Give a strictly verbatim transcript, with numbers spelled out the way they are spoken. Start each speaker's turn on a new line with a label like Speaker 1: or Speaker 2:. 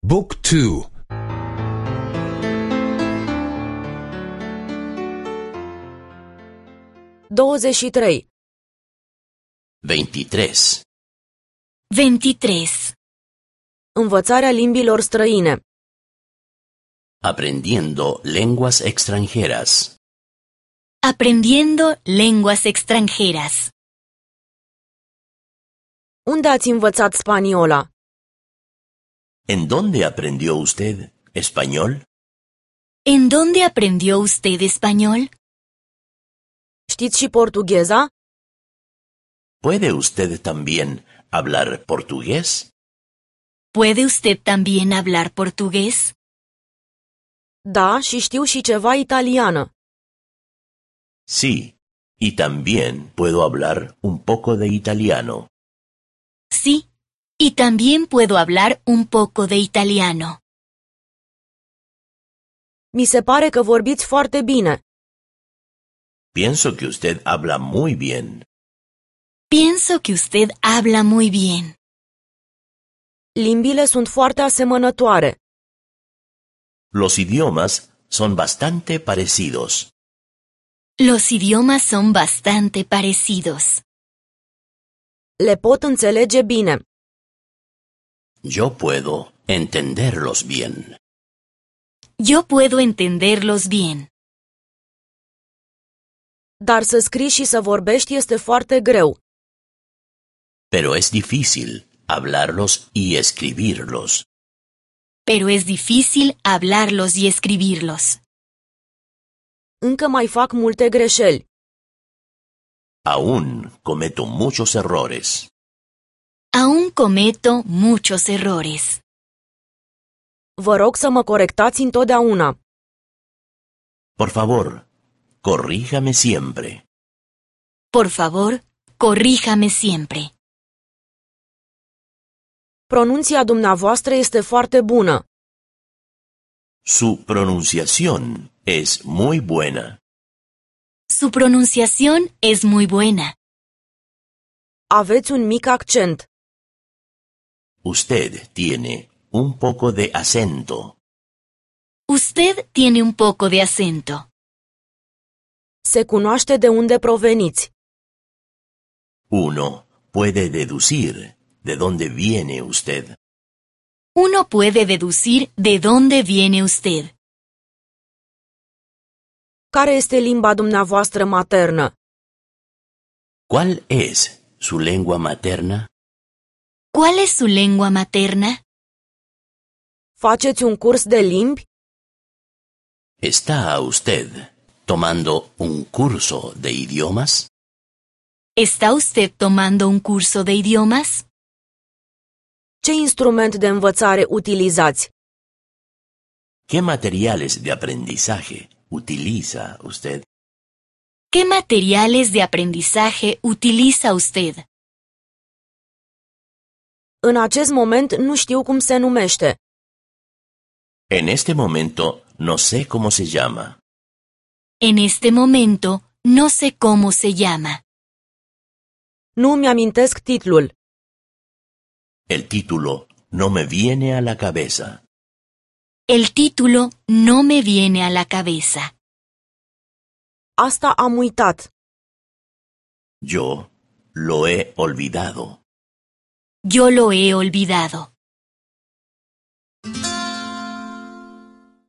Speaker 1: Book two.
Speaker 2: douăzeci și trei.
Speaker 3: veintitrés.
Speaker 4: veintitrés.
Speaker 2: Învățarea limbilor străine.
Speaker 3: Aprendiendo lenguas extranjeras.
Speaker 4: Aprendiendo lenguas extranjeras.
Speaker 2: Unde ați învățat spaniola?
Speaker 3: ¿En dónde aprendió usted español?
Speaker 4: ¿En dónde aprendió usted español?
Speaker 2: Știți și portugheza?
Speaker 3: ¿Puede usted también hablar portugués?
Speaker 4: ¿Puede usted también hablar portugués?
Speaker 2: Da, și știu și ceva italiană.
Speaker 3: Sí, y también puedo hablar un poco de italiano.
Speaker 4: Sí, y también puedo hablar un poco de italiano.
Speaker 2: Mi se pare că vorbiți foarte bine.
Speaker 3: Pienso que usted habla muy bien.
Speaker 4: Pienso que usted habla muy bien.
Speaker 2: Limbile sunt foarte asemănătoare.
Speaker 3: Los idiomas son bastante parecidos.
Speaker 4: Los idiomas son bastante parecidos.
Speaker 2: Le pot înțelege bine.
Speaker 3: Yo puedo entenderlos bien.
Speaker 4: Yo puedo entenderlos bien.
Speaker 2: Dar să scrii și să vorbești este foarte greu.
Speaker 3: Pero es difícil hablarlos y escribirlos.
Speaker 4: Pero es difícil hablarlos y escribirlos.
Speaker 2: Încă mai fac multe greșeli.
Speaker 3: Aún cometo muchos errores.
Speaker 4: Aún cometo muchos errores.
Speaker 2: Vă rog să mă corectați întotdeauna.
Speaker 3: Por favor, corríjame siempre.
Speaker 4: Por favor, corríjame siempre.
Speaker 2: Pronunția dumneavoastră este foarte bună.
Speaker 3: Su pronunciación es muy buena.
Speaker 4: Su pronunciación es muy buena.
Speaker 2: Aveți un mic accent.
Speaker 3: Usted tiene un poco de acento.
Speaker 4: Usted tiene un poco de acento.
Speaker 2: Se cunoaște de unde proveniți.
Speaker 3: Uno puede deducir de dónde viene usted.
Speaker 4: Uno puede deducir de dónde viene usted.
Speaker 2: Care este limba dumneavoastră maternă?
Speaker 3: ¿Cuál es su lengua materna?
Speaker 4: ¿Cuál es su lengua materna?
Speaker 2: Faceți un curs de limbi?
Speaker 3: ¿Está usted tomando un curso de idiomas?
Speaker 4: ¿Está usted tomando un curso de idiomas?
Speaker 2: Ce instrument de învățare utilizați?
Speaker 3: ¿Qué materiales de aprendizaje utiliza usted?
Speaker 4: ¿Qué materiales de aprendizaje utiliza usted?
Speaker 2: În acest moment nu știu cum se numește.
Speaker 3: En este momento no sé cómo se llama.
Speaker 4: En este momento no sé cómo se llama.
Speaker 2: Nu îmi amintesc titlul.
Speaker 3: El título no me viene a la cabeza.
Speaker 4: El título no me viene a la cabeza.
Speaker 2: Asta am uitat.
Speaker 3: Yo lo he olvidado.
Speaker 4: Yo lo he olvidado.